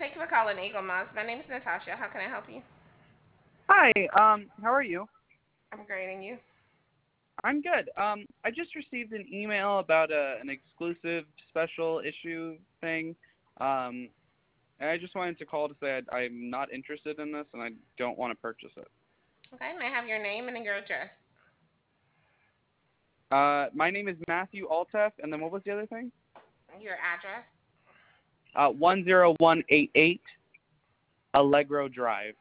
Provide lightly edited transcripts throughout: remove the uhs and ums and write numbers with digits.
Thank you for calling Eagle Moss. My name is Natasha. How can I help you? Hi, how are you? I'm great, and you? I'm good. I just received an email about an exclusive special issue thing. Um, and I just wanted to call to say I'm not interested in this and I don't want to purchase it. Okay, may I have your name and your address? My name is Matthew Altef, and then what was the other thing? Your address? 10188 Allegro Drive.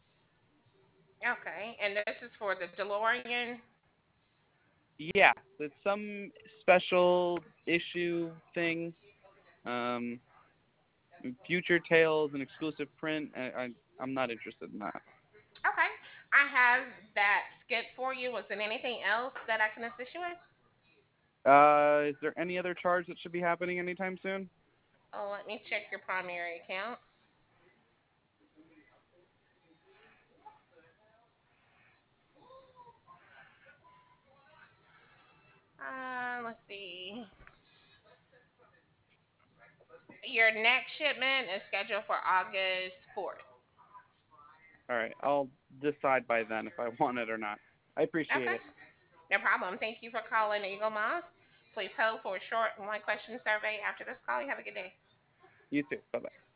Okay, and this is for the DeLorean. Yeah, it's some special issue thing. Um, Future Tales, an exclusive print. I'm not interested in that. Okay, I have that skip for you. Was there anything else that I can assist you with? Is there any other charge that should be happening anytime soon? Oh, let me check your primary account. Let's see. Your next shipment is scheduled for August 4th. All right, I'll decide by then if I want it or not. I appreciate Okay, it. no problem. Thank you for calling Eagle Moss. Please hold for a short one question survey after this call. You have a good day. You too. Bye bye.